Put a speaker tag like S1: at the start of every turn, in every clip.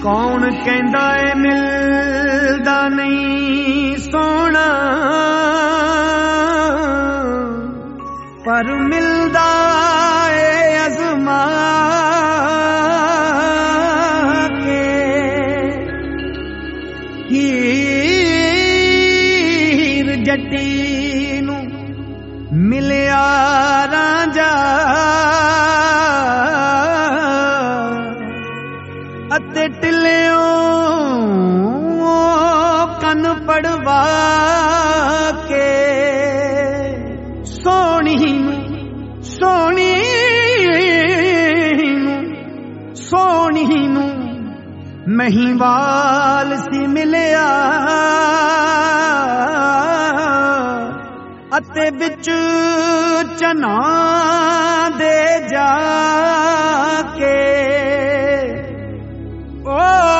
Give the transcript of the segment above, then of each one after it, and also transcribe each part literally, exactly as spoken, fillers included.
S1: कौन कहंदा ए मिलदा नहीं सोना, पर मिलदा ए अज़मा के। हीर जट्टी नू मिलिया रांझा, अते टिलियों कन पड़वा के। सोनी सोनी सोनी नू महीवाल सी मिलिया, अते बिच चना दे जाके। ओ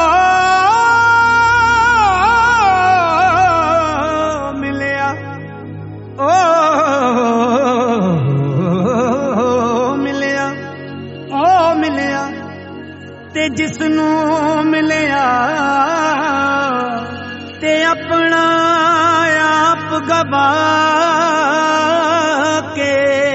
S1: मिलिया ओ मिलिया ओ मिलिया, ते जिसनू मिलिया ते अपना आप गवा के।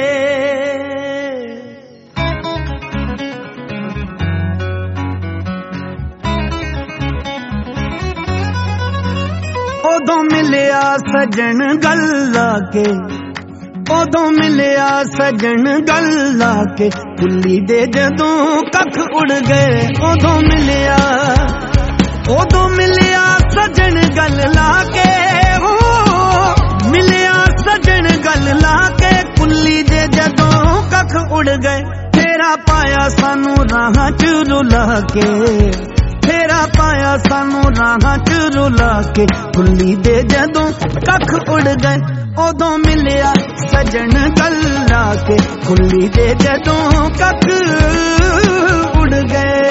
S1: उदों मिलिया सजन गल्ला के, उदों मिलिया सजन गल्ला के, कुल्ली दे जदों कख उड़ गए। उदों मिलिया उदों मिलिया सजन गल्ला के, हो मिलिया सजन गल्ला के, कुल्ली दे जदों कख उड़ गए। फेरा पाया सानू राह च रुला के, फेरा पाया सानू राह च रुला के, कुल्ली दे जदों कख उड़ गए। उदों मिलिया सजन गल्ला के, कुल्ली दे जदों कख उड़ गए।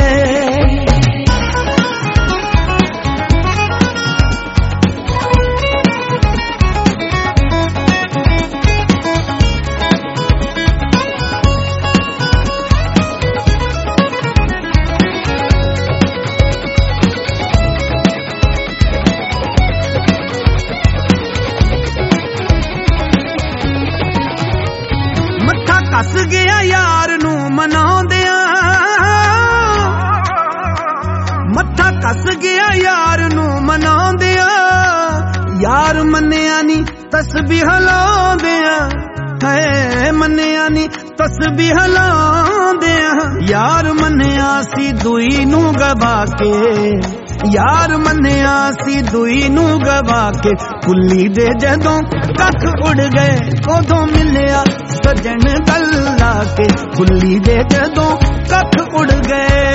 S1: कस गया यार नू मनाउंदिया, मत्था कस गया यार नू मनाउंदिया, यार मन्निया नी तस्बीह लाउंदिया, है मन्निया नी तस्बीह लाउंदिया। यार मन्निया सी दुई नू गवा के, यार मन्निया सी दुई नू गवा के, कुल्ली दे जदों कख उड़ गए। उदों मिलिया सजन गल्ला के, कुल्ली दे जदों कख उड़ गए।